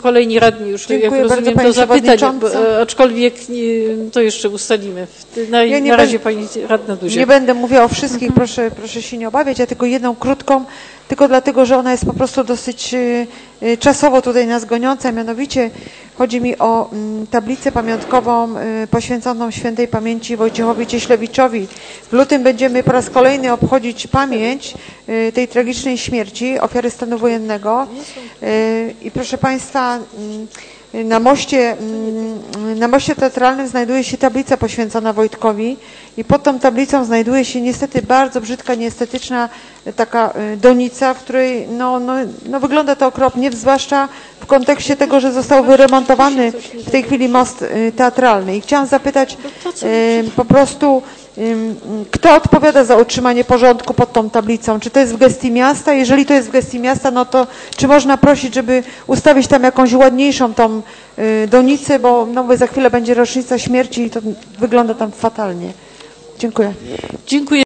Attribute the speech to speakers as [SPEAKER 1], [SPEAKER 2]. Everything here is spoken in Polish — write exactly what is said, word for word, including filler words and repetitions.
[SPEAKER 1] kolejni radni już,
[SPEAKER 2] Dziękuję
[SPEAKER 1] jak rozumiem,
[SPEAKER 2] bardzo,
[SPEAKER 1] do zapytań, bo, aczkolwiek nie, to jeszcze ustalimy. Na,
[SPEAKER 2] ja
[SPEAKER 1] na razie Pani Radna Duziak.
[SPEAKER 2] Nie będę mówiła o wszystkich, mhm. proszę, proszę się nie obawiać, ja tylko jedną krótką, tylko dlatego, że ona jest po prostu dosyć y, y, czasowo tutaj nas goniąca, mianowicie chodzi mi o y, tablicę pamiątkową y, poświęconą świętej pamięci Wojciechowi Cieślewiczowi. W lutym będziemy po raz kolejny obchodzić pamięć y, tej tragicznej śmierci, ofiary stanu wojennego y, i proszę Państwa, y, na moście, na moście teatralnym znajduje się tablica poświęcona Wojtkowi i pod tą tablicą znajduje się niestety bardzo brzydka, nieestetyczna taka donica, w której no, no, no wygląda to okropnie, zwłaszcza w kontekście tego, że został wyremontowany w tej chwili most teatralny. I chciałam zapytać po prostu, kto odpowiada za utrzymanie porządku pod tą tablicą? Czy to jest w gestii miasta? Jeżeli to jest w gestii miasta, no to czy można prosić, żeby ustawić tam jakąś ładniejszą tą donicę, bo no, bo za chwilę będzie rocznica śmierci i to wygląda tam fatalnie. Dziękuję.
[SPEAKER 1] Dziękuję.